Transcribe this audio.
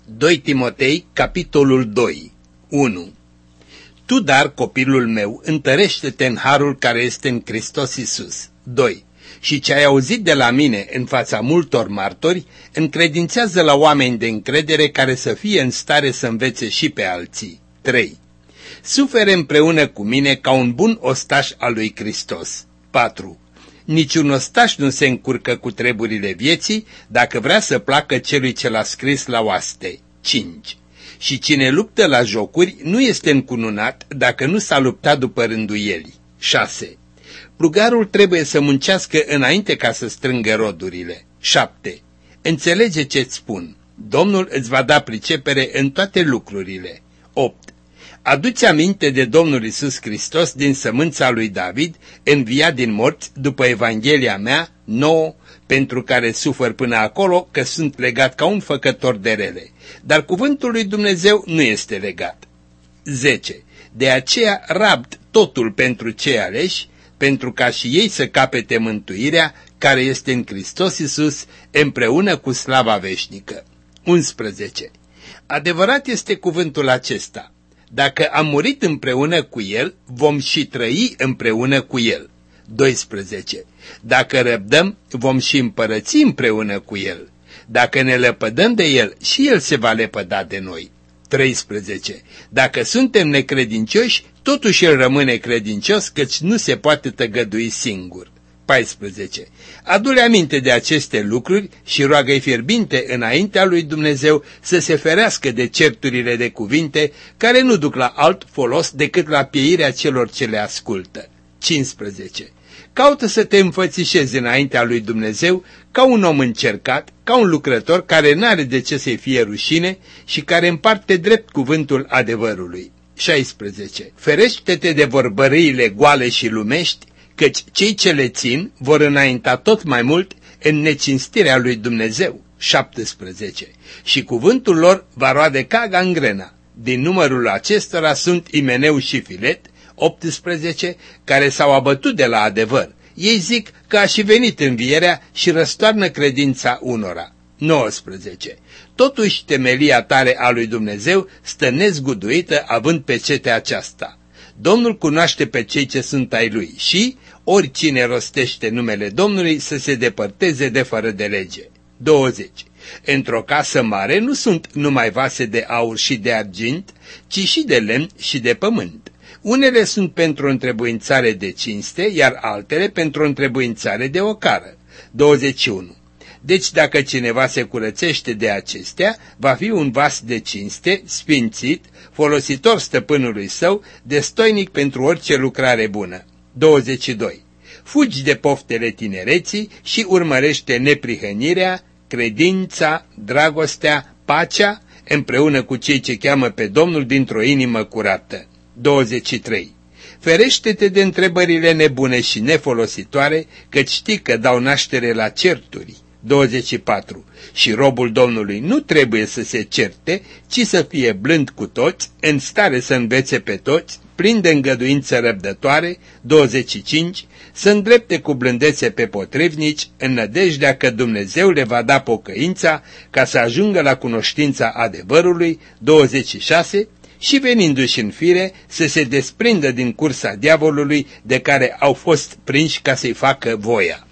2 Timotei, capitolul 2, 1. Tu, dar, copilul meu, întărește-te în harul care este în Hristos Iisus. 2. Și ce ai auzit de la mine în fața multor martori, încredințează la oameni de încredere care să fie în stare să învețe și pe alții. 3. Sufere împreună cu mine ca un bun ostaș al lui Hristos. 4. Niciun ostaș nu se încurcă cu treburile vieții dacă vrea să placă celui ce l-a scris la oaste. 5. Și cine luptă la jocuri nu este încununat dacă nu s-a luptat după rânduieli. 6. Plugarul trebuie să muncească înainte ca să strângă rodurile. 7. Înțelege ce-ți spun. Domnul îți va da pricepere în toate lucrurile. 8. Adu-ți aminte de Domnul Iisus Hristos din sămânța lui David, înviat din morți după Evanghelia mea, 9, pentru care sufăr până acolo că sunt legat ca un făcător de rele. Dar cuvântul lui Dumnezeu nu este legat. 10. De aceea rabd totul pentru cei aleși, pentru ca și ei să capete mântuirea care este în Hristos Iisus împreună cu slava veșnică. 11. Adevărat este cuvântul acesta. Dacă am murit împreună cu El, vom și trăi împreună cu El. 12. Dacă răbdăm, vom și împărăți împreună cu El. Dacă ne lepădăm de El, și El se va lepăda de noi. 13. Dacă suntem necredincioși, totuși El rămâne credincios, căci nu se poate tăgădui singur. 14. Adu-le aminte de aceste lucruri și roagă-i fierbinte înaintea lui Dumnezeu să se ferească de certurile de cuvinte care nu duc la alt folos decât la pieirea celor ce le ascultă. 15. Caută să te înfățișezi înaintea lui Dumnezeu ca un om încercat, ca un lucrător care n-are de ce să-i fie rușine și care împarte drept cuvântul adevărului. 16. Ferește-te de vorbăriile goale și lumești, căci cei ce le țin vor înainta tot mai mult în necinstirea lui Dumnezeu. 17. Și cuvântul lor va roade ca gangrena. Din numărul acestora sunt Imeneu și Filet, 18, care s-au abătut de la adevăr. Ei zic că a și venit învierea și răstoarnă credința unora. 19. Totuși temelia tare a lui Dumnezeu stă nezguduită având pecetea aceasta. Domnul cunoaște pe cei ce sunt ai lui și oricine rostește numele Domnului să se depărteze de fără de lege. 20. Într-o casă mare nu sunt numai vase de aur și de argint, ci și de lemn și de pământ. Unele sunt pentru o întrebuințare de cinste, iar altele pentru o întrebuințare de ocară. 21. Deci dacă cineva se curățește de acestea, va fi un vas de cinste, sfințit, folositor stăpânului său, destoinic pentru orice lucrare bună. 22. Fugi de poftele tinereții și urmărește neprihănirea, credința, dragostea, pacea, împreună cu cei ce cheamă pe Domnul dintr-o inimă curată. 23. Ferește-te de întrebările nebune și nefolositoare, căci știi că dau naștere la certuri. 24. Și robul Domnului nu trebuie să se certe, ci să fie blând cu toți, în stare să învețe pe toți, plin de îngăduință răbdătoare. 25. Să îndrepte cu blândețe pe potrivnici, în nădejdea că Dumnezeu le va da pocăința ca să ajungă la cunoștința adevărului. 26. Și venindu-și în fire să se desprindă din cursa diavolului de care au fost prinși ca să-i facă voia.